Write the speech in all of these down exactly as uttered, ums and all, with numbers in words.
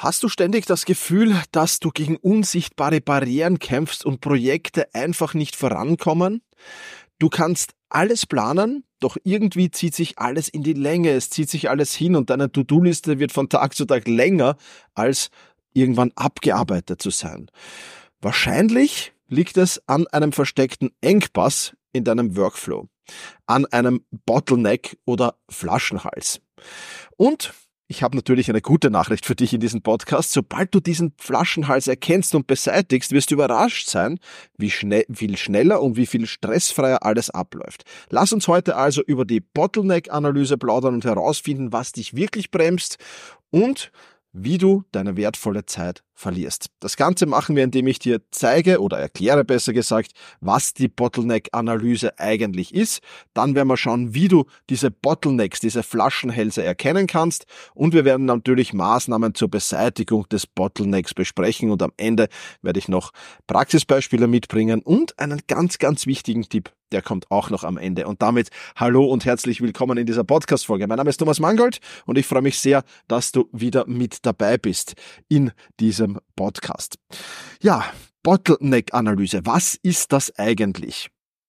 Hast du ständig das Gefühl, dass du gegen unsichtbare Barrieren kämpfst und Projekte einfach nicht vorankommen? Du kannst alles planen, doch irgendwie zieht sich alles in die Länge, es zieht sich alles hin und deine To-Do-Liste wird von Tag zu Tag länger, als irgendwann abgearbeitet zu sein. Wahrscheinlich liegt es an einem versteckten Engpass in deinem Workflow, an einem Bottleneck oder Flaschenhals. Und ich habe natürlich eine gute Nachricht für dich in diesem Podcast. Sobald du diesen Flaschenhals erkennst und beseitigst, wirst du überrascht sein, wie schnell, viel schneller und wie viel stressfreier alles abläuft. Lass uns heute also über die Bottleneck-Analyse plaudern und herausfinden, was dich wirklich bremst und wie du deine wertvolle Zeit verlierst. Das Ganze machen wir, indem ich dir zeige oder erkläre besser gesagt, was die Bottleneck-Analyse eigentlich ist. Dann werden wir schauen, wie du diese Bottlenecks, diese Flaschenhälse erkennen kannst und wir werden natürlich Maßnahmen zur Beseitigung des Bottlenecks besprechen und am Ende werde ich noch Praxisbeispiele mitbringen und einen ganz, ganz wichtigen Tipp, der kommt auch noch am Ende. Und damit hallo und herzlich willkommen in dieser Podcast-Folge. Mein Name ist Thomas Mangold und ich freue mich sehr, dass du wieder mit dabei bist in diesem Podcast. Ja, Bottleneck-Analyse. Was ist das eigentlich?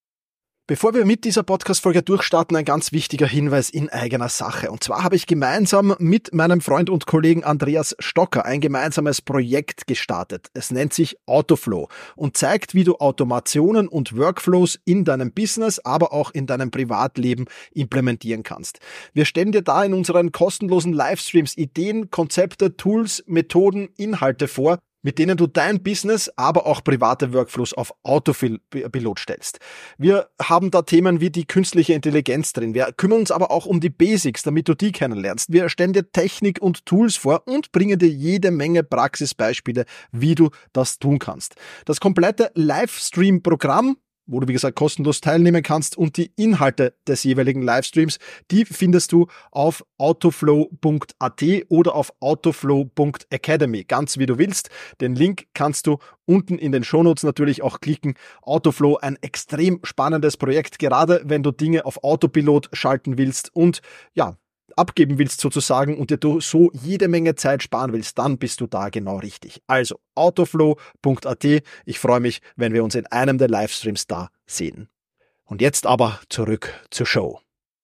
Bevor wir mit dieser Podcast-Folge durchstarten, ein ganz wichtiger Hinweis in eigener Sache. Und zwar habe ich gemeinsam mit meinem Freund und Kollegen Andreas Stocker ein gemeinsames Projekt gestartet. Es nennt sich Autoflow und zeigt, wie du Automationen und Workflows in deinem Business, aber auch in deinem Privatleben implementieren kannst. Wir stellen dir da in unseren kostenlosen Livestreams Ideen, Konzepte, Tools, Methoden, Inhalte vor, mit denen du dein Business, aber auch private Workflows auf Autopilot stellst. Wir haben da Themen wie die künstliche Intelligenz drin. Wir kümmern uns aber auch um die Basics, damit du die kennenlernst. Wir stellen dir Technik und Tools vor und bringen dir jede Menge Praxisbeispiele, wie du das tun kannst. Das komplette Livestream-Programm, wo du, wie gesagt, kostenlos teilnehmen kannst und die Inhalte des jeweiligen Livestreams, die findest du auf autoflow punkt a t oder auf autoflow punkt academy, ganz wie du willst. Den Link kannst du unten in den Shownotes natürlich auch klicken. Autoflow, ein extrem spannendes Projekt, gerade wenn du Dinge auf Autopilot schalten willst und ja, abgeben willst sozusagen und dir du so jede Menge Zeit sparen willst, dann bist du da genau richtig. Also autoflow punkt a t. Ich freue mich, wenn wir uns in einem der Livestreams da sehen. Und jetzt aber zurück zur Show.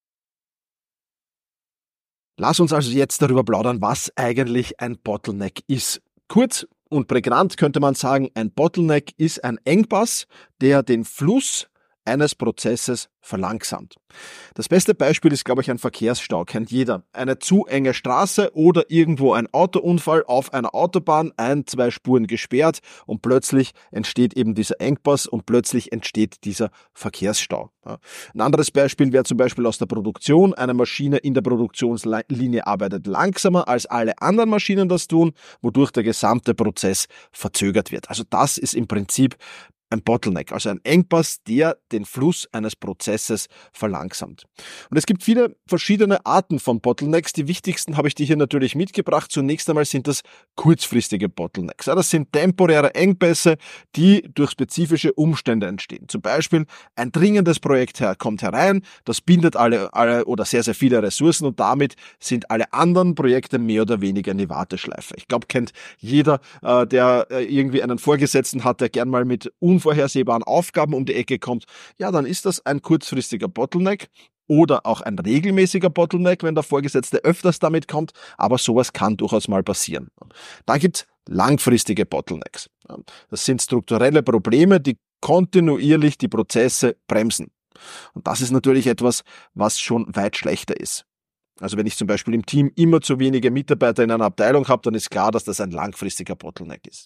Lass uns also jetzt darüber plaudern, was eigentlich ein Bottleneck ist. Kurz und prägnant könnte man sagen, ein Bottleneck ist ein Engpass, der den Fluss eines Prozesses verlangsamt. Das beste Beispiel ist, glaube ich, ein Verkehrsstau, kennt jeder. Eine zu enge Straße oder irgendwo ein Autounfall auf einer Autobahn, ein, zwei Spuren gesperrt und plötzlich entsteht eben dieser Engpass und plötzlich entsteht dieser Verkehrsstau. Ja. Ein anderes Beispiel wäre zum Beispiel aus der Produktion. Eine Maschine in der Produktionslinie arbeitet langsamer als alle anderen Maschinen das tun, wodurch der gesamte Prozess verzögert wird. Also das ist im Prinzip ein Bottleneck, also ein Engpass, der den Fluss eines Prozesses verlangsamt. Und es gibt viele verschiedene Arten von Bottlenecks. Die wichtigsten habe ich dir hier natürlich mitgebracht. Zunächst einmal sind das kurzfristige Bottlenecks. Das sind temporäre Engpässe, die durch spezifische Umstände entstehen. Zum Beispiel ein dringendes Projekt kommt herein, das bindet alle, alle oder sehr, sehr viele Ressourcen und damit sind alle anderen Projekte mehr oder weniger in die Warteschleife. Ich glaube, kennt jeder, der irgendwie einen Vorgesetzten hat, der gern mal mit unvorhersehbaren Aufgaben um die Ecke kommt, ja, dann ist das ein kurzfristiger Bottleneck oder auch ein regelmäßiger Bottleneck, wenn der Vorgesetzte öfters damit kommt, aber sowas kann durchaus mal passieren. Da gibt's langfristige Bottlenecks. Das sind strukturelle Probleme, die kontinuierlich die Prozesse bremsen. Und das ist natürlich etwas, was schon weit schlechter ist. Also wenn ich zum Beispiel im Team immer zu wenige Mitarbeiter in einer Abteilung habe, dann ist klar, dass das ein langfristiger Bottleneck ist.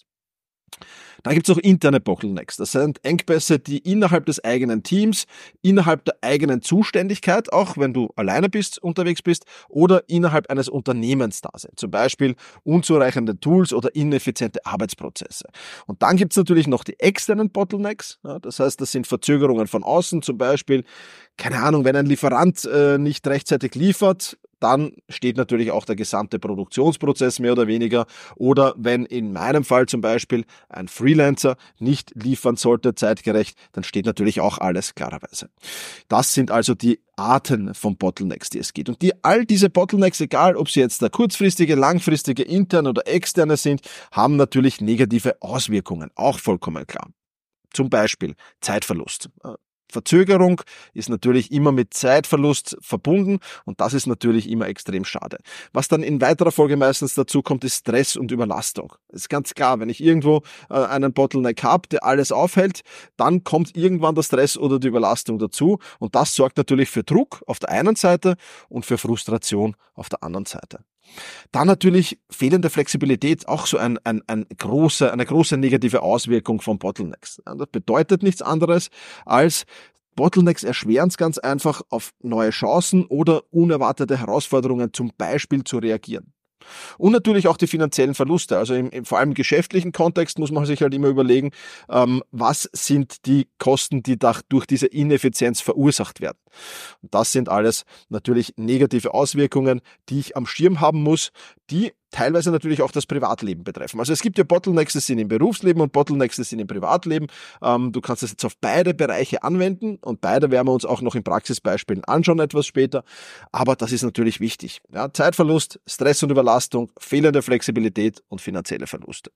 Da gibt es auch interne Bottlenecks. Das sind Engpässe, die innerhalb des eigenen Teams, innerhalb der eigenen Zuständigkeit, auch wenn du alleine bist, unterwegs bist, oder innerhalb eines Unternehmens da sind. Zum Beispiel unzureichende Tools oder ineffiziente Arbeitsprozesse. Und dann gibt es natürlich noch die externen Bottlenecks. Ja, das heißt, das sind Verzögerungen von außen. Zum Beispiel, keine Ahnung, wenn ein Lieferant äh, nicht rechtzeitig liefert, dann steht natürlich auch der gesamte Produktionsprozess mehr oder weniger. Oder wenn in meinem Fall zum Beispiel ein Freelancer nicht liefern sollte zeitgerecht, dann steht natürlich auch alles klarerweise. Das sind also die Arten von Bottlenecks, die es gibt. Und die, all diese Bottlenecks, egal ob sie jetzt der kurzfristige, langfristige, interne oder externe sind, haben natürlich negative Auswirkungen, auch vollkommen klar. Zum Beispiel Zeitverlust. Verzögerung ist natürlich immer mit Zeitverlust verbunden und das ist natürlich immer extrem schade. Was dann in weiterer Folge meistens dazu kommt, ist Stress und Überlastung. Das ist ganz klar, wenn ich irgendwo äh, einen Bottleneck habe, der alles aufhält, dann kommt irgendwann der Stress oder die Überlastung dazu und das sorgt natürlich für Druck auf der einen Seite und für Frustration auf der anderen Seite. Dann natürlich fehlende Flexibilität, auch so ein, ein, ein große, eine große negative Auswirkung von Bottlenecks. Das bedeutet nichts anderes als Bottlenecks erschweren es ganz einfach, auf neue Chancen oder unerwartete Herausforderungen zum Beispiel zu reagieren. Und natürlich auch die finanziellen Verluste. Also im, im vor allem im geschäftlichen Kontext muss man sich halt immer überlegen, ähm, was sind die Kosten, die da, durch diese Ineffizienz verursacht werden. Und das sind alles natürlich negative Auswirkungen, die ich am Schirm haben muss, die teilweise natürlich auch das Privatleben betreffen. Also es gibt ja Bottlenecks, die sind im Berufsleben und Bottlenecks, die sind im Privatleben. Ähm, du kannst das jetzt auf beide Bereiche anwenden und beide werden wir uns auch noch in Praxisbeispielen anschauen etwas später. Aber das ist natürlich wichtig. Ja, Zeitverlust, Stress und Überlastung, fehlende Flexibilität und finanzielle Verluste.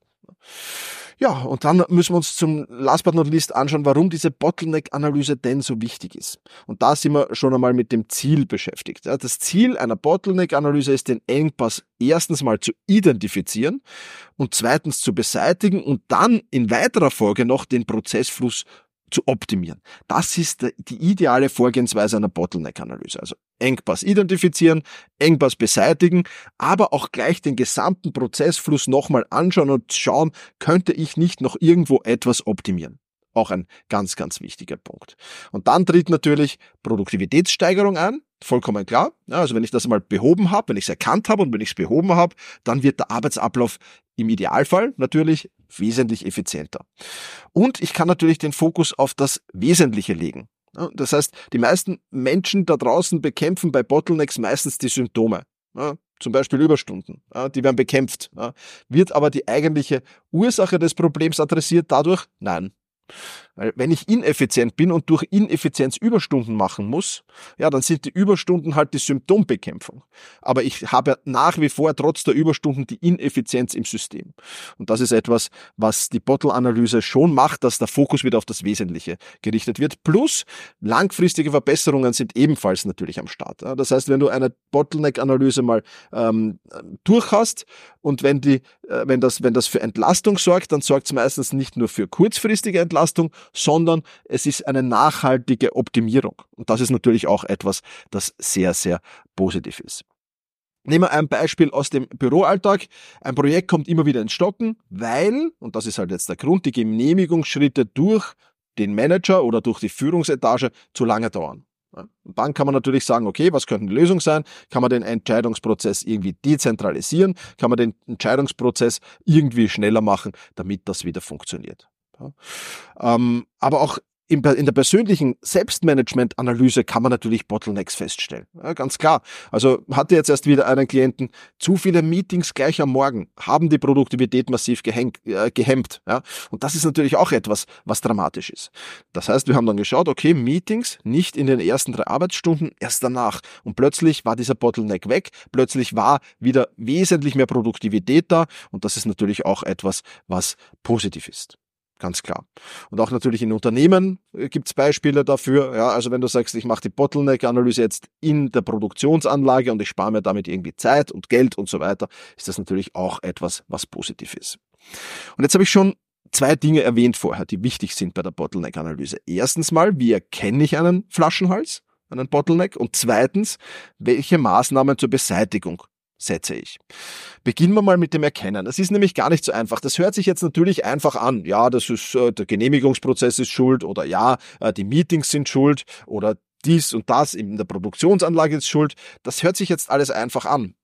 Ja, und dann müssen wir uns zum last but not least anschauen, warum diese Bottleneck-Analyse denn so wichtig ist. Und da sind wir schon einmal mit dem Ziel beschäftigt. Ja, das Ziel einer Bottleneck-Analyse ist, den Engpass erstens mal zu identifizieren und zweitens zu beseitigen und dann in weiterer Folge noch den Prozessfluss zu optimieren. Das ist die ideale Vorgehensweise einer Bottleneck-Analyse. Also Engpass identifizieren, Engpass beseitigen, aber auch gleich den gesamten Prozessfluss nochmal anschauen und schauen, könnte ich nicht noch irgendwo etwas optimieren. Auch ein ganz, ganz wichtiger Punkt. Und dann tritt natürlich Produktivitätssteigerung ein, vollkommen klar. Ja, also wenn ich das mal behoben habe, wenn ich es erkannt habe und wenn ich es behoben habe, dann wird der Arbeitsablauf im Idealfall natürlich wesentlich effizienter. Und ich kann natürlich den Fokus auf das Wesentliche legen. Ja, das heißt, die meisten Menschen da draußen bekämpfen bei Bottlenecks meistens die Symptome. Ja, zum Beispiel Überstunden, ja, die werden bekämpft. Ja. Wird aber die eigentliche Ursache des Problems adressiert dadurch? Nein. Weil wenn ich ineffizient bin und durch Ineffizienz Überstunden machen muss, ja, dann sind die Überstunden halt die Symptombekämpfung. Aber ich habe nach wie vor trotz der Überstunden die Ineffizienz im System. Und das ist etwas, was die Bottle-Analyse schon macht, dass der Fokus wieder auf das Wesentliche gerichtet wird. Plus langfristige Verbesserungen sind ebenfalls natürlich am Start. Das heißt, wenn du eine Bottleneck-Analyse mal ähm, durch hast und wenn die, äh, wenn das, wenn das für Entlastung sorgt, dann sorgt es meistens nicht nur für kurzfristige Entlastung, sondern es ist eine nachhaltige Optimierung. Und das ist natürlich auch etwas, das sehr, sehr positiv ist. Nehmen wir ein Beispiel aus dem Büroalltag. Ein Projekt kommt immer wieder ins Stocken, weil, und das ist halt jetzt der Grund, die Genehmigungsschritte durch den Manager oder durch die Führungsetage zu lange dauern. Und dann kann man natürlich sagen, okay, was könnte die Lösung sein? Kann man den Entscheidungsprozess irgendwie dezentralisieren? Kann man den Entscheidungsprozess irgendwie schneller machen, damit das wieder funktioniert? Ja. Ähm, aber auch in, in der persönlichen Selbstmanagement-Analyse kann man natürlich Bottlenecks feststellen. Ja, ganz klar. Also hatte jetzt erst wieder einen Klienten, zu viele Meetings gleich am Morgen haben die Produktivität massiv gehängt, äh, gehemmt. Ja. Und das ist natürlich auch etwas, was dramatisch ist. Das heißt, wir haben dann geschaut, okay, Meetings nicht in den ersten drei Arbeitsstunden, erst danach. Und plötzlich war dieser Bottleneck weg, plötzlich war wieder wesentlich mehr Produktivität da und das ist natürlich auch etwas, was positiv ist. Ganz klar. Und auch natürlich in Unternehmen gibt es Beispiele dafür. Ja, also wenn du sagst, ich mache die Bottleneck-Analyse jetzt in der Produktionsanlage und ich spare mir damit irgendwie Zeit und Geld und so weiter, ist das natürlich auch etwas, was positiv ist. Und jetzt habe ich schon zwei Dinge erwähnt vorher, die wichtig sind bei der Bottleneck-Analyse. Erstens mal, wie erkenne ich einen Flaschenhals, einen Bottleneck? Und zweitens, welche Maßnahmen zur Beseitigung setze ich. Beginnen wir mal mit dem Erkennen. Das ist nämlich gar nicht so einfach. Das hört sich jetzt natürlich einfach an. Ja, das ist, äh, der Genehmigungsprozess ist schuld oder ja, äh, die Meetings sind schuld oder dies und das in der Produktionsanlage ist schuld. Das hört sich jetzt alles einfach an.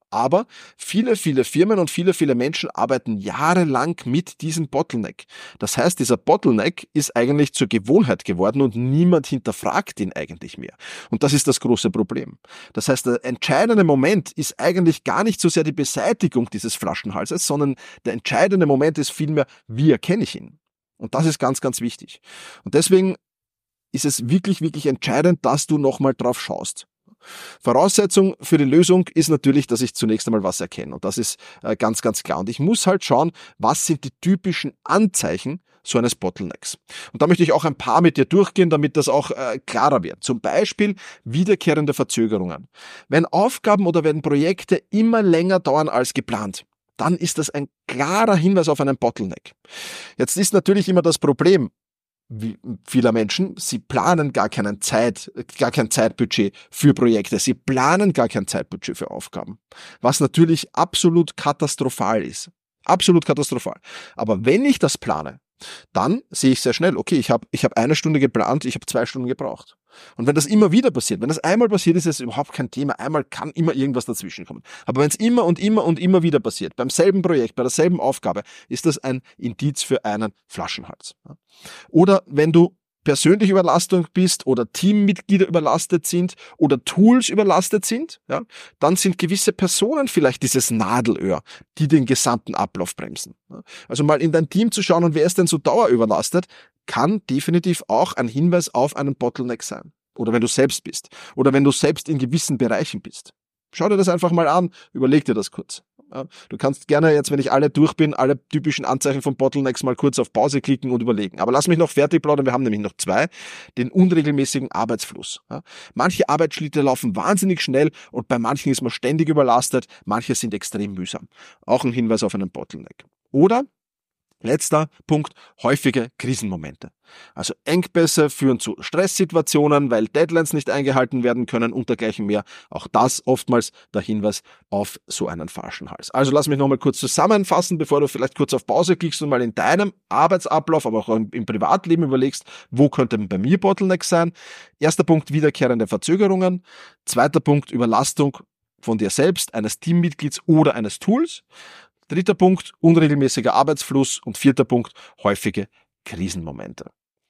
Aber viele, viele Firmen und viele, viele Menschen arbeiten jahrelang mit diesem Bottleneck. Das heißt, dieser Bottleneck ist eigentlich zur Gewohnheit geworden und niemand hinterfragt ihn eigentlich mehr. Und das ist das große Problem. Das heißt, der entscheidende Moment ist eigentlich gar nicht so sehr die Beseitigung dieses Flaschenhalses, sondern der entscheidende Moment ist vielmehr, wie erkenne ich ihn? Und das ist ganz, ganz wichtig. Und deswegen ist es wirklich, wirklich entscheidend, dass du nochmal drauf schaust. Voraussetzung für die Lösung ist natürlich, dass ich zunächst einmal was erkenne. Und das ist äh, ganz, ganz klar. Und ich muss halt schauen, was sind die typischen Anzeichen so eines Bottlenecks. Und da möchte ich auch ein paar mit dir durchgehen, damit das auch äh, klarer wird. Zum Beispiel wiederkehrende Verzögerungen. Wenn Aufgaben oder wenn Projekte immer länger dauern als geplant, dann ist das ein klarer Hinweis auf einen Bottleneck. Jetzt ist natürlich immer das Problem, wie vieler Menschen, sie planen gar keinen Zeit, gar kein Zeitbudget für Projekte. Sie planen gar kein Zeitbudget für Aufgaben. Was natürlich absolut katastrophal ist. Absolut katastrophal. Aber wenn ich das plane, dann sehe ich sehr schnell, okay, ich habe ich hab eine Stunde geplant, ich habe zwei Stunden gebraucht. Und wenn das immer wieder passiert, wenn das einmal passiert, ist es überhaupt kein Thema. Einmal kann immer irgendwas dazwischen kommen. Aber wenn es immer und immer und immer wieder passiert, beim selben Projekt, bei derselben Aufgabe, ist das ein Indiz für einen Flaschenhals. Oder wenn du persönlich Überlastung bist oder Teammitglieder überlastet sind oder Tools überlastet sind, ja, dann sind gewisse Personen vielleicht dieses Nadelöhr, die den gesamten Ablauf bremsen. Also mal in dein Team zu schauen und wer ist denn so dauerüberlastet, kann definitiv auch ein Hinweis auf einen Bottleneck sein. Oder wenn du selbst bist. Oder wenn du selbst in gewissen Bereichen bist. Schau dir das einfach mal an, überleg dir das kurz. Du kannst gerne jetzt, wenn ich alle durch bin, alle typischen Anzeichen von Bottlenecks mal kurz auf Pause klicken und überlegen. Aber lass mich noch fertig plaudern, wir haben nämlich noch zwei. Den unregelmäßigen Arbeitsfluss. Manche Arbeitsschritte laufen wahnsinnig schnell und bei manchen ist man ständig überlastet, manche sind extrem mühsam. Auch ein Hinweis auf einen Bottleneck. Oder letzter Punkt, häufige Krisenmomente. Also Engpässe führen zu Stresssituationen, weil Deadlines nicht eingehalten werden können und dergleichen mehr. Auch das oftmals der Hinweis auf so einen Flaschenhals. Also lass mich nochmal kurz zusammenfassen, bevor du vielleicht kurz auf Pause klickst und mal in deinem Arbeitsablauf, aber auch im, im Privatleben überlegst, wo könnte bei mir Bottleneck sein. Erster Punkt, wiederkehrende Verzögerungen. Zweiter Punkt, Überlastung von dir selbst, eines Teammitglieds oder eines Tools. Dritter Punkt, unregelmäßiger Arbeitsfluss und vierter Punkt, häufige Krisenmomente.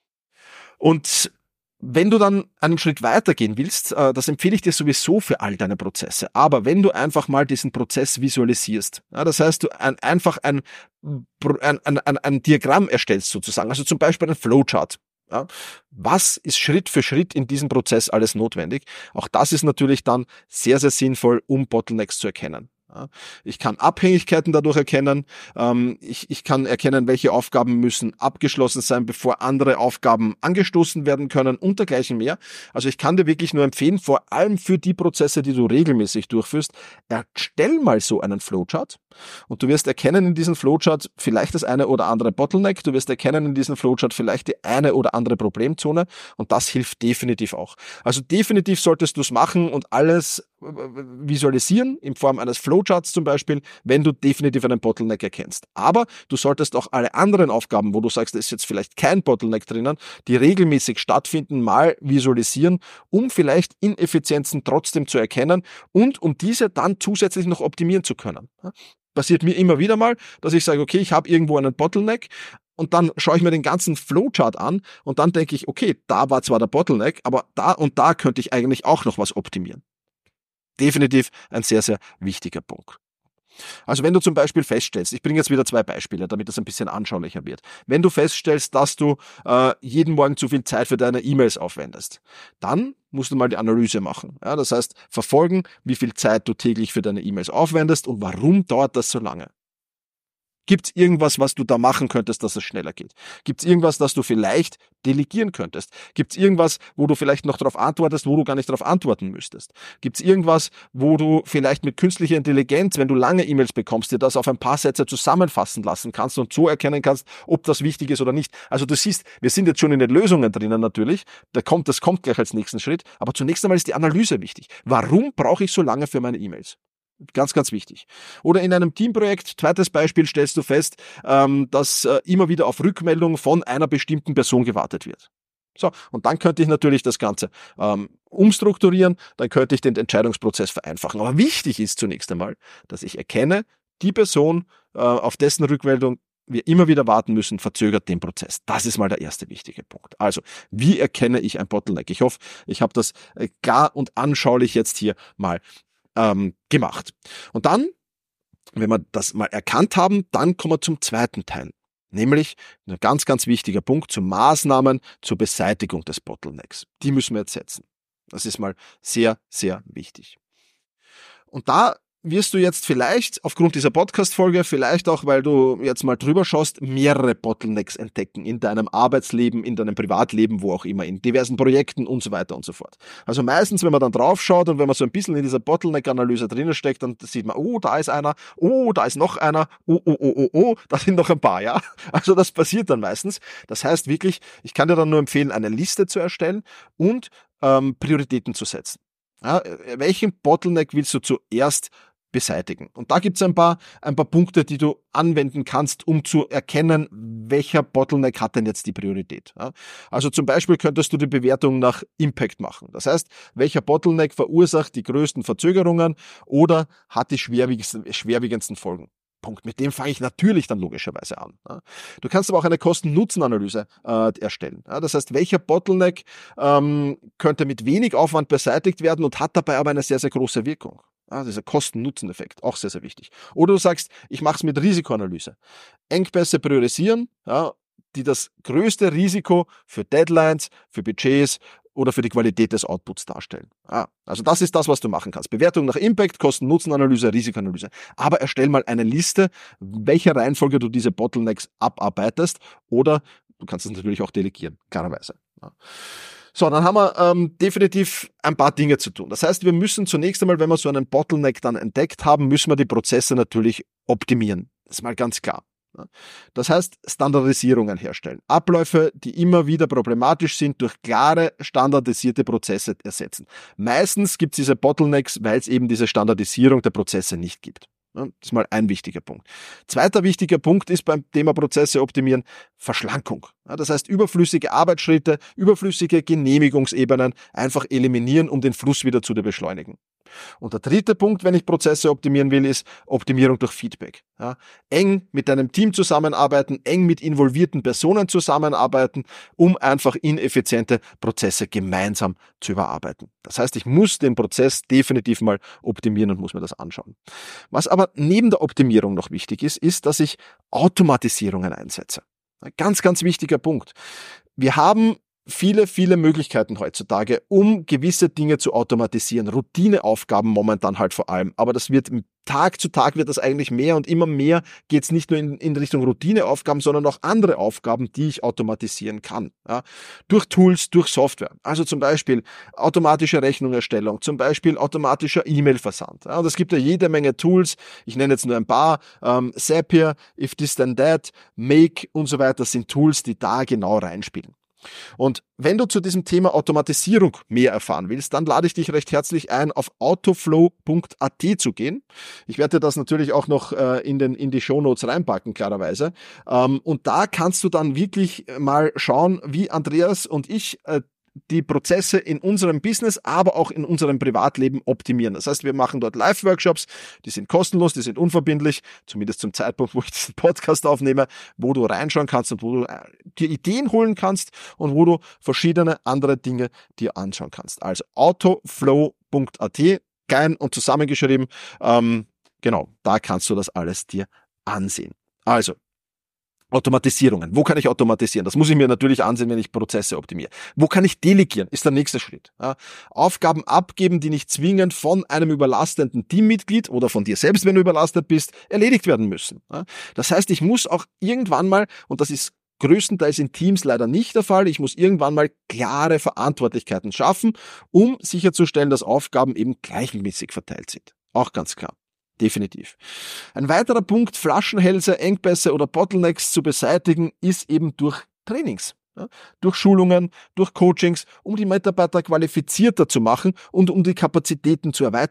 Und wenn du dann einen Schritt weitergehen willst, das empfehle ich dir sowieso für all deine Prozesse. Aber wenn du einfach mal diesen Prozess visualisierst, das heißt, du ein, einfach ein, ein, ein, ein Diagramm erstellst sozusagen, also zum Beispiel ein Flowchart. Ja, was ist Schritt für Schritt in diesem Prozess alles notwendig? Auch das ist natürlich dann sehr, sehr sinnvoll, um Bottlenecks zu erkennen. Ich kann Abhängigkeiten dadurch erkennen. Ich, ich kann erkennen, welche Aufgaben müssen abgeschlossen sein, bevor andere Aufgaben angestoßen werden können und dergleichen mehr. Also ich kann dir wirklich nur empfehlen, vor allem für die Prozesse, die du regelmäßig durchführst, erstell mal so einen Flowchart und du wirst erkennen in diesem Flowchart vielleicht das eine oder andere Bottleneck, du wirst erkennen in diesem Flowchart vielleicht die eine oder andere Problemzone und das hilft definitiv auch. Also definitiv solltest du es machen und alles visualisieren in Form eines Flowcharts zum Beispiel, wenn du definitiv einen Bottleneck erkennst. Aber du solltest auch alle anderen Aufgaben, wo du sagst, da ist jetzt vielleicht kein Bottleneck drinnen, die regelmäßig stattfinden, mal visualisieren, um vielleicht Ineffizienzen trotzdem zu erkennen und um diese dann zusätzlich noch optimieren zu können. Passiert mir immer wieder mal, dass ich sage, okay, ich habe irgendwo einen Bottleneck, und dann schaue ich mir den ganzen Flowchart an und dann denke ich, okay, da war zwar der Bottleneck, aber da und da könnte ich eigentlich auch noch was optimieren. Definitiv ein sehr, sehr wichtiger Punkt. Also wenn du zum Beispiel feststellst, ich bringe jetzt wieder zwei Beispiele, damit das ein bisschen anschaulicher wird. Wenn du feststellst, dass du äh, jeden Morgen zu viel Zeit für deine E-Mails aufwendest, dann musst du mal die Analyse machen. Ja, das heißt, verfolgen, wie viel Zeit du täglich für deine E-Mails aufwendest und warum dauert das so lange. Gibt es irgendwas, was du da machen könntest, dass es schneller geht? Gibt es irgendwas, das du vielleicht delegieren könntest? Gibt es irgendwas, wo du vielleicht noch darauf antwortest, wo du gar nicht darauf antworten müsstest? Gibt es irgendwas, wo du vielleicht mit künstlicher Intelligenz, wenn du lange E-Mails bekommst, dir das auf ein paar Sätze zusammenfassen lassen kannst und so erkennen kannst, ob das wichtig ist oder nicht? Also du siehst, wir sind jetzt schon in den Lösungen drinnen natürlich, da kommt, das kommt gleich als nächsten Schritt, aber zunächst einmal ist die Analyse wichtig. Warum brauche ich so lange für meine E-Mails? Ganz, ganz wichtig. Oder in einem Teamprojekt, zweites Beispiel, stellst du fest, dass immer wieder auf Rückmeldung von einer bestimmten Person gewartet wird. So, und dann könnte ich natürlich das Ganze ähm, umstrukturieren, dann könnte ich den Entscheidungsprozess vereinfachen. Aber wichtig ist zunächst einmal, dass ich erkenne, die Person, äh, auf dessen Rückmeldung wir immer wieder warten müssen, verzögert den Prozess. Das ist mal der erste wichtige Punkt. Also, wie erkenne ich ein Bottleneck? Ich hoffe, ich habe das äh, klar und anschaulich jetzt hier mal ähm, gemacht. Und dann, wenn wir das mal erkannt haben, dann kommen wir zum zweiten Teil. Nämlich ein ganz, ganz wichtiger Punkt zu Maßnahmen zur Beseitigung des Bottlenecks. Die müssen wir jetzt setzen. Das ist mal sehr, sehr wichtig. Und da wirst du jetzt vielleicht aufgrund dieser Podcast-Folge, vielleicht auch, weil du jetzt mal drüber schaust, mehrere Bottlenecks entdecken in deinem Arbeitsleben, in deinem Privatleben, wo auch immer, in diversen Projekten und so weiter und so fort. Also meistens, wenn man dann drauf schaut und wenn man so ein bisschen in dieser Bottleneck-Analyse drinnen steckt, dann sieht man, oh, da ist einer, oh, da ist noch einer, oh, oh, oh, oh, oh, da sind noch ein paar, ja. Also das passiert dann meistens. Das heißt wirklich, ich kann dir dann nur empfehlen, eine Liste zu erstellen und ähm, Prioritäten zu setzen. Ja, welchen Bottleneck willst du zuerst beseitigen? Und da gibt es ein paar, ein paar Punkte, die du anwenden kannst, um zu erkennen, welcher Bottleneck hat denn jetzt die Priorität. Ja? Also zum Beispiel könntest du die Bewertung nach Impact machen. Das heißt, welcher Bottleneck verursacht die größten Verzögerungen oder hat die schwerwiegendsten, schwerwiegendsten Folgen. Punkt. Mit dem fange ich natürlich dann logischerweise an. Ja? Du kannst aber auch eine Kosten-Nutzen-Analyse äh, erstellen. Ja? Das heißt, welcher Bottleneck ähm, könnte mit wenig Aufwand beseitigt werden und hat dabei aber eine sehr, sehr große Wirkung. Ah, dieser Kosten-Nutzen-Effekt, auch sehr, sehr wichtig. Oder du sagst, ich mache es mit Risikoanalyse. Engpässe priorisieren, ja, die das größte Risiko für Deadlines, für Budgets oder für die Qualität des Outputs darstellen. Ah, also das ist das, was du machen kannst. Bewertung nach Impact, Kosten-Nutzen-Analyse, Risikoanalyse. Aber erstell mal eine Liste, welcher Reihenfolge du diese Bottlenecks abarbeitest, oder du kannst es natürlich auch delegieren, klarerweise. Ja. So, dann haben wir ähm, definitiv ein paar Dinge zu tun. Das heißt, wir müssen zunächst einmal, wenn wir so einen Bottleneck dann entdeckt haben, müssen wir die Prozesse natürlich optimieren. Das ist mal ganz klar. Das heißt, Standardisierungen herstellen. Abläufe, die immer wieder problematisch sind, durch klare, standardisierte Prozesse ersetzen. Meistens gibt es diese Bottlenecks, weil es eben diese Standardisierung der Prozesse nicht gibt. Das ist mal ein wichtiger Punkt. Zweiter wichtiger Punkt ist beim Thema Prozesse optimieren Verschlankung. Das heißt, überflüssige Arbeitsschritte, überflüssige Genehmigungsebenen einfach eliminieren, um den Fluss wieder zu beschleunigen. Und der dritte Punkt, wenn ich Prozesse optimieren will, ist Optimierung durch Feedback. Ja, eng mit deinem Team zusammenarbeiten, eng mit involvierten Personen zusammenarbeiten, um einfach ineffiziente Prozesse gemeinsam zu überarbeiten. Das heißt, ich muss den Prozess definitiv mal optimieren und muss mir das anschauen. Was aber neben der Optimierung noch wichtig ist, ist, dass ich Automatisierungen einsetze. Ein ganz, ganz wichtiger Punkt. Wir haben viele, viele Möglichkeiten heutzutage, um gewisse Dinge zu automatisieren. Routineaufgaben momentan halt vor allem. Aber das wird Tag zu Tag wird das eigentlich mehr und immer mehr geht es nicht nur in, in Richtung Routineaufgaben, sondern auch andere Aufgaben, die ich automatisieren kann. Ja, durch Tools, durch Software. Also zum Beispiel automatische Rechnungserstellung, zum Beispiel automatischer E-Mail-Versand. Ja, und es gibt ja jede Menge Tools. Ich nenne jetzt nur ein paar. Ähm, Zapier, If This Then That, Make und so weiter sind Tools, die da genau reinspielen. Und wenn du zu diesem Thema Automatisierung mehr erfahren willst, dann lade ich dich recht herzlich ein, auf autoflow punkt a t zu gehen. Ich werde dir das natürlich auch noch äh, in, den, in die Shownotes reinpacken, klarerweise. Ähm, und da kannst du dann wirklich mal schauen, wie Andreas und ich äh, die Prozesse in unserem Business, aber auch in unserem Privatleben optimieren. Das heißt, wir machen dort Live-Workshops, die sind kostenlos, die sind unverbindlich, zumindest zum Zeitpunkt, wo ich diesen Podcast aufnehme, wo du reinschauen kannst und wo du dir Ideen holen kannst und wo du verschiedene andere Dinge dir anschauen kannst. Also autoflow punkt a t, klein und zusammengeschrieben. Ähm, genau, da kannst du das alles dir ansehen. Also, Automatisierungen. Wo kann ich automatisieren? Das muss ich mir natürlich ansehen, wenn ich Prozesse optimiere. Wo kann ich delegieren? Ist der nächste Schritt. Ja, Aufgaben abgeben, die nicht zwingend von einem überlastenden Teammitglied oder von dir selbst, wenn du überlastet bist, erledigt werden müssen. Ja, das heißt, ich muss auch irgendwann mal, und das ist größtenteils in Teams leider nicht der Fall, ich muss irgendwann mal klare Verantwortlichkeiten schaffen, um sicherzustellen, dass Aufgaben eben gleichmäßig verteilt sind. Auch ganz klar. Definitiv. Ein weiterer Punkt, Flaschenhälse, Engpässe oder Bottlenecks zu beseitigen, ist eben durch Trainings, ja, durch Schulungen, durch Coachings, um die Mitarbeiter qualifizierter zu machen und um die Kapazitäten zu erweitern.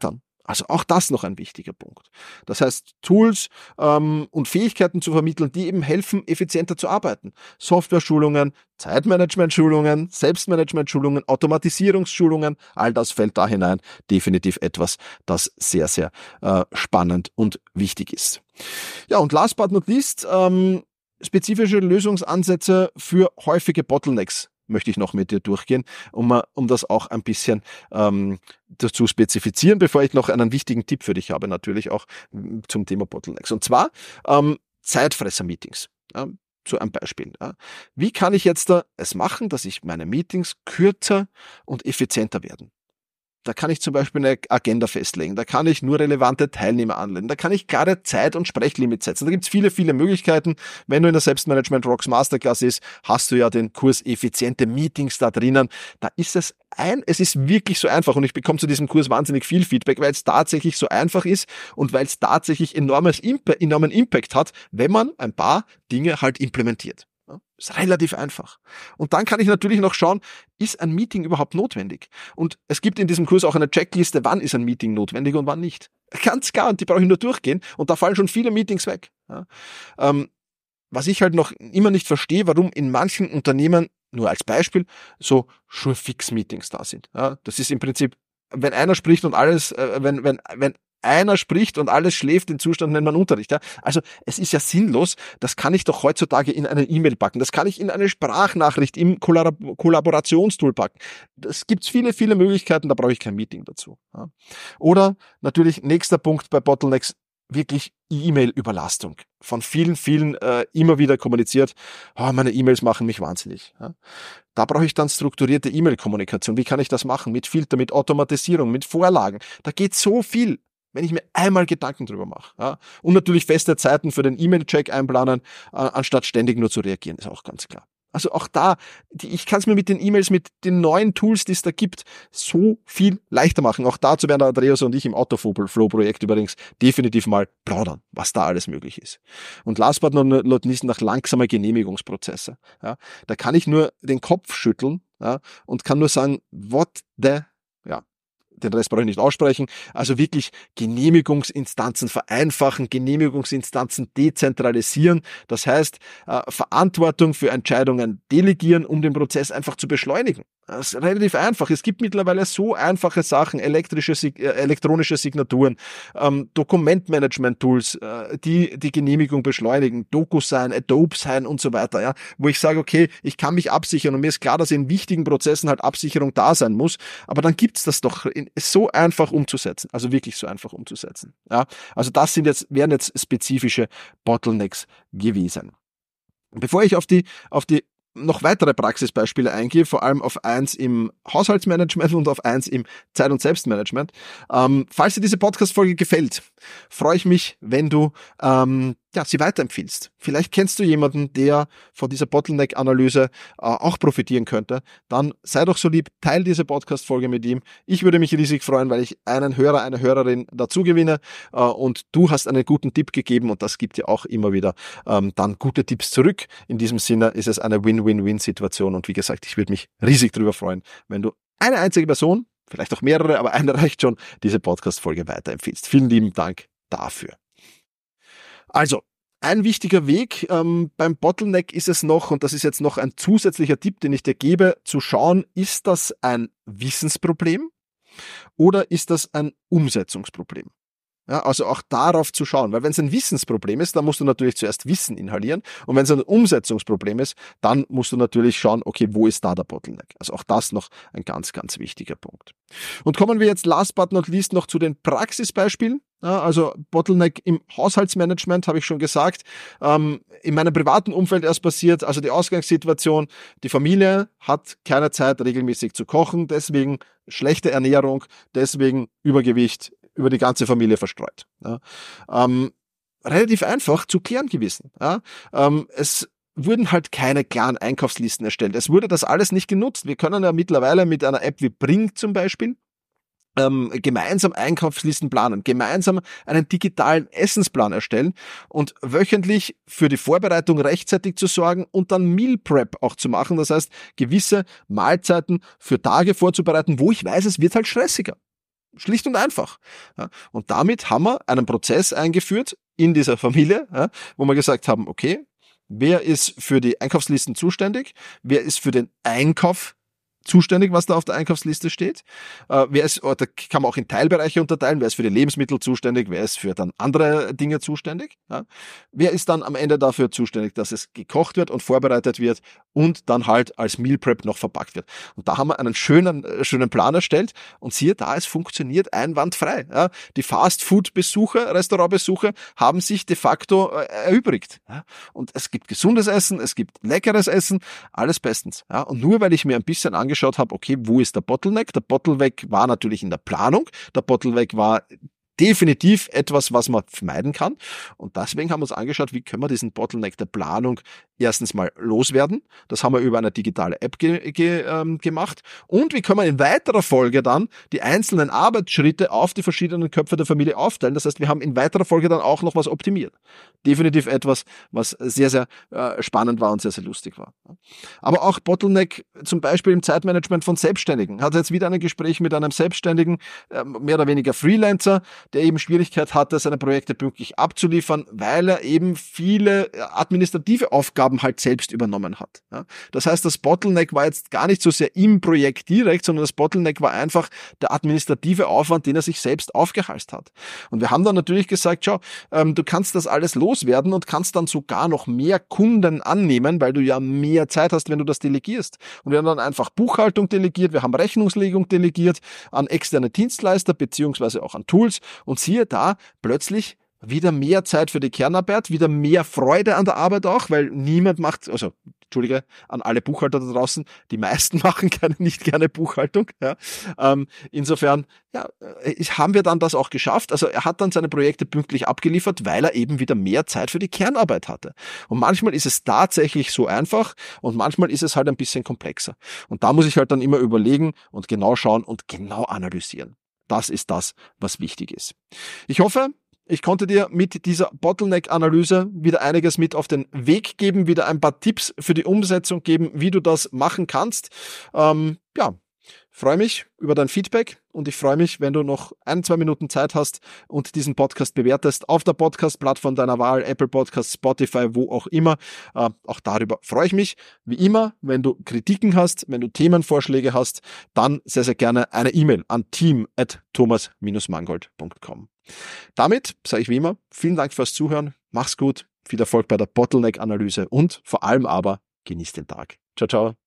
Also auch das noch ein wichtiger Punkt. Das heißt, Tools ähm, und Fähigkeiten zu vermitteln, die eben helfen, effizienter zu arbeiten. Software-Schulungen, Zeitmanagement-Schulungen, Selbstmanagement-Schulungen, Automatisierungsschulungen, all das fällt da hinein. Definitiv etwas, das sehr, sehr äh, spannend und wichtig ist. Ja, und last but not least, ähm, spezifische Lösungsansätze für häufige Bottlenecks möchte ich noch mit dir durchgehen, um, um das auch ein bisschen ähm, zu spezifizieren, bevor ich noch einen wichtigen Tipp für dich habe, natürlich auch zum Thema Bottlenecks. Und zwar ähm, Zeitfresser-Meetings. Ja, so ein Beispiel. Ja. Wie kann ich jetzt da es machen, dass ich meine Meetings kürzer und effizienter werden? Da kann ich zum Beispiel eine Agenda festlegen, da kann ich nur relevante Teilnehmer anmelden, da kann ich klare Zeit- und Sprechlimits setzen. Da gibt es viele, viele Möglichkeiten. Wenn du in der Selbstmanagement Rocks Masterclass ist, hast du ja den Kurs Effiziente Meetings da drinnen. Da ist es ein, es ist wirklich so einfach und ich bekomme zu diesem Kurs wahnsinnig viel Feedback, weil es tatsächlich so einfach ist und weil es tatsächlich enormes Imp- enormen Impact hat, wenn man ein paar Dinge halt implementiert. Ja, ist relativ einfach. Und dann kann ich natürlich noch schauen, ist ein Meeting überhaupt notwendig? Und es gibt in diesem Kurs auch eine Checkliste, wann ist ein Meeting notwendig und wann nicht. Ganz klar, und die brauche ich nur durchgehen und da fallen schon viele Meetings weg. Ja, ähm, was ich halt noch immer nicht verstehe, warum in manchen Unternehmen, nur als Beispiel, so Sure-Fix-Meetings da sind. Ja, das ist im Prinzip, wenn einer spricht und alles, äh, wenn, wenn, wenn einer spricht und alles schläft, den Zustand nennt man Unterricht. Ja? Also es ist ja sinnlos, das kann ich doch heutzutage in eine E-Mail packen, das kann ich in eine Sprachnachricht im Kollab- Kollaborationstool packen. Das gibt's viele, viele Möglichkeiten, da brauche ich kein Meeting dazu. Ja? Oder natürlich nächster Punkt bei Bottlenecks, wirklich E-Mail-Überlastung. Von vielen, vielen äh, immer wieder kommuniziert, oh, meine E-Mails machen mich wahnsinnig. Ja? Da brauche ich dann strukturierte E-Mail-Kommunikation. Wie kann ich das machen? Mit Filter, mit Automatisierung, mit Vorlagen. Da geht so viel, wenn ich mir einmal Gedanken drüber mache. Ja? Und natürlich feste Zeiten für den E-Mail-Check einplanen, äh, anstatt ständig nur zu reagieren, ist auch ganz klar. Also auch da, die, ich kann es mir mit den E-Mails, mit den neuen Tools, die es da gibt, so viel leichter machen. Auch dazu werden der Andreas und ich im Autoflow-Projekt übrigens definitiv mal plaudern, was da alles möglich ist. Und last but not least nach langsamer Genehmigungsprozesse. Ja, da kann ich nur den Kopf schütteln, ja, und kann nur sagen, what the, ja, den Rest brauche ich nicht aussprechen, also wirklich Genehmigungsinstanzen vereinfachen, Genehmigungsinstanzen dezentralisieren, das heißt äh, Verantwortung für Entscheidungen delegieren, um den Prozess einfach zu beschleunigen. Das ist relativ einfach. Es gibt mittlerweile so einfache Sachen, elektrische, äh, elektronische Signaturen, ähm, Dokumentmanagement-Tools, äh, die die Genehmigung beschleunigen, DocuSign, Adobe Sign und so weiter, ja, wo ich sage, okay, ich kann mich absichern und mir ist klar, dass in wichtigen Prozessen halt Absicherung da sein muss, aber dann gibt's das doch in, ist so einfach umzusetzen, also wirklich so einfach umzusetzen. Ja, also das sind jetzt wären jetzt spezifische Bottlenecks gewesen. Bevor ich auf die auf die noch weitere Praxisbeispiele eingehe, vor allem auf eins im Haushaltsmanagement und auf eins im Zeit- und Selbstmanagement. Ähm, falls dir diese Podcast-Folge gefällt, freue ich mich, wenn du ähm, ja, sie weiterempfiehlst. Vielleicht kennst du jemanden, der von dieser Bottleneck-Analyse äh, auch profitieren könnte. Dann sei doch so lieb, teil diese Podcast-Folge mit ihm. Ich würde mich riesig freuen, weil ich einen Hörer, eine Hörerin dazu gewinne äh, und du hast einen guten Tipp gegeben und das gibt dir auch immer wieder ähm, dann gute Tipps zurück. In diesem Sinne ist es eine Win-Win-Win-Situation und wie gesagt, ich würde mich riesig darüber freuen, wenn du eine einzige Person, vielleicht auch mehrere, aber eine reicht schon, diese Podcast-Folge weiterempfiehlst. Vielen lieben Dank dafür. Also, ein wichtiger Weg ähm, beim Bottleneck ist es noch, und das ist jetzt noch ein zusätzlicher Tipp, den ich dir gebe, zu schauen, ist das ein Wissensproblem oder ist das ein Umsetzungsproblem? Ja, also auch darauf zu schauen, weil wenn es ein Wissensproblem ist, dann musst du natürlich zuerst Wissen inhalieren und wenn es ein Umsetzungsproblem ist, dann musst du natürlich schauen, okay, wo ist da der Bottleneck? Also auch das noch ein ganz, ganz wichtiger Punkt. Und kommen wir jetzt last but not least noch zu den Praxisbeispielen. Ja, also Bottleneck im Haushaltsmanagement, habe ich schon gesagt, ähm, in meinem privaten Umfeld erst passiert, also die Ausgangssituation, die Familie hat keine Zeit, regelmäßig zu kochen, deswegen schlechte Ernährung, deswegen Übergewicht, über die ganze Familie verstreut. Ja. Ähm, relativ einfach zu klären gewesen. Ja. Ähm, es wurden halt keine klaren Einkaufslisten erstellt. Es wurde das alles nicht genutzt. Wir können ja mittlerweile mit einer App wie Bring zum Beispiel ähm, gemeinsam Einkaufslisten planen, gemeinsam einen digitalen Essensplan erstellen und wöchentlich für die Vorbereitung rechtzeitig zu sorgen und dann Meal Prep auch zu machen. Das heißt, gewisse Mahlzeiten für Tage vorzubereiten, wo ich weiß, es wird halt stressiger. Schlicht und einfach. Ja, und damit haben wir einen Prozess eingeführt in dieser Familie, ja, wo wir gesagt haben, okay, wer ist für die Einkaufslisten zuständig? Wer ist für den Einkauf zuständig, was da auf der Einkaufsliste steht? Äh, wer ist, da kann man auch in Teilbereiche unterteilen. Wer ist für die Lebensmittel zuständig? Wer ist für dann andere Dinge zuständig? Ja? Wer ist dann am Ende dafür zuständig, dass es gekocht wird und vorbereitet wird und dann halt als Meal Prep noch verpackt wird? Und da haben wir einen schönen, schönen Plan erstellt und siehe da, es funktioniert einwandfrei. Ja? Die Fast-Food-Besuche, Restaurantbesuche haben sich de facto äh, erübrigt. Ja? Und es gibt gesundes Essen, es gibt leckeres Essen, alles bestens. Ja? Und nur weil ich mir ein bisschen angeschaut geschaut habe, okay, wo ist der Bottleneck? Der Bottleneck war natürlich in der Planung. Der Bottleneck war definitiv etwas, was man vermeiden kann. Und deswegen haben wir uns angeschaut, wie können wir diesen Bottleneck der Planung erstens mal loswerden. Das haben wir über eine digitale App ge- ge- ähm, gemacht. Und wie können wir in weiterer Folge dann die einzelnen Arbeitsschritte auf die verschiedenen Köpfe der Familie aufteilen. Das heißt, wir haben in weiterer Folge dann auch noch was optimiert. Definitiv etwas, was sehr, sehr äh, spannend war und sehr, sehr lustig war. Aber auch Bottleneck zum Beispiel im Zeitmanagement von Selbstständigen. Hatte jetzt wieder ein Gespräch mit einem Selbstständigen, äh, mehr oder weniger Freelancer, der eben Schwierigkeit hatte, seine Projekte pünktlich abzuliefern, weil er eben viele administrative Aufgaben halt selbst übernommen hat. Ja. Das heißt, das Bottleneck war jetzt gar nicht so sehr im Projekt direkt, sondern das Bottleneck war einfach der administrative Aufwand, den er sich selbst aufgehalst hat. Und wir haben dann natürlich gesagt, schau, ähm, du kannst das alles loswerden und kannst dann sogar noch mehr Kunden annehmen, weil du ja mehr Zeit hast, wenn du das delegierst. Und wir haben dann einfach Buchhaltung delegiert, wir haben Rechnungslegung delegiert an externe Dienstleister beziehungsweise auch an Tools. Und siehe da, plötzlich wieder mehr Zeit für die Kernarbeit, wieder mehr Freude an der Arbeit auch, weil niemand macht, also Entschuldige, an alle Buchhalter da draußen, die meisten machen keine, nicht gerne Buchhaltung. Ja. Ähm, insofern ja, haben wir dann das auch geschafft. Also er hat dann seine Projekte pünktlich abgeliefert, weil er eben wieder mehr Zeit für die Kernarbeit hatte. Und manchmal ist es tatsächlich so einfach und manchmal ist es halt ein bisschen komplexer. Und da muss ich halt dann immer überlegen und genau schauen und genau analysieren. Das ist das, was wichtig ist. Ich hoffe, ich konnte dir mit dieser Bottleneck-Analyse wieder einiges mit auf den Weg geben, wieder ein paar Tipps für die Umsetzung geben, wie du das machen kannst. Ähm, ja, freue mich über dein Feedback und ich freue mich, wenn du noch ein, zwei Minuten Zeit hast und diesen Podcast bewertest auf der Podcast-Plattform deiner Wahl, Apple Podcasts, Spotify, wo auch immer. Äh, auch darüber freue ich mich. Wie immer, wenn du Kritiken hast, wenn du Themenvorschläge hast, dann sehr, sehr gerne eine E-Mail an team at thomas dash mangold punkt com. Damit sage ich wie immer, vielen Dank fürs Zuhören, mach's gut, viel Erfolg bei der Bottleneck-Analyse und vor allem aber genieß den Tag. Ciao, ciao.